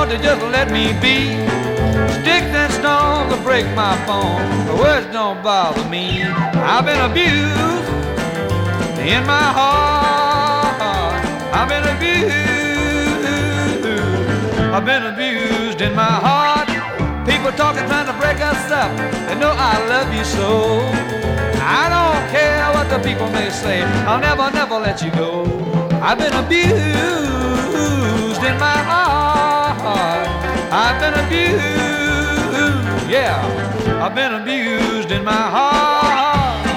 would you just let me be? Sticks and stones will break my bones, but words don't bother me. I've been abused in my heart. I've been abused. I've been abused in my heart. People talking, trying to break us up. They know I love you so. I don't care what the people may say. I'll never, never let you go. I've been abused in my heart. I've been abused, yeah. I've been abused in my heart.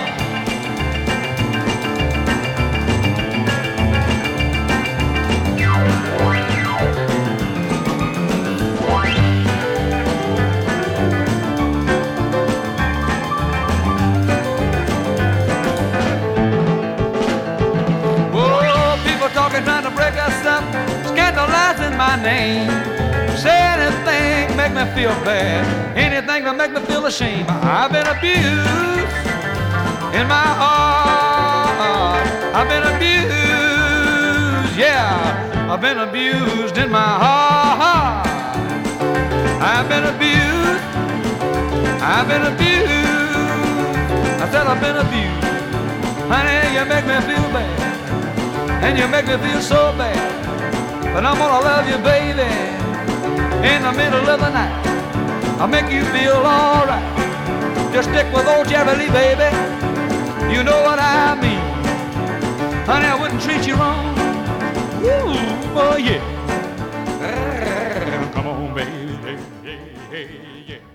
Trying to break us up, scandalizing my name. Say anything, make me feel bad. Anything to make me feel ashamed. I've been abused in my heart. I've been abused, yeah. I've been abused in my heart. I've been abused. I've been abused. I said I've been abused. Honey, you make me feel bad. And you make me feel so bad. But I'm gonna love you, baby, in the middle of the night. I'll make you feel alright. Just stick with old Jerry Lee, baby. You know what I mean. Honey, I wouldn't treat you wrong. Ooh, oh yeah. Come on, baby. Hey, hey, hey, yeah.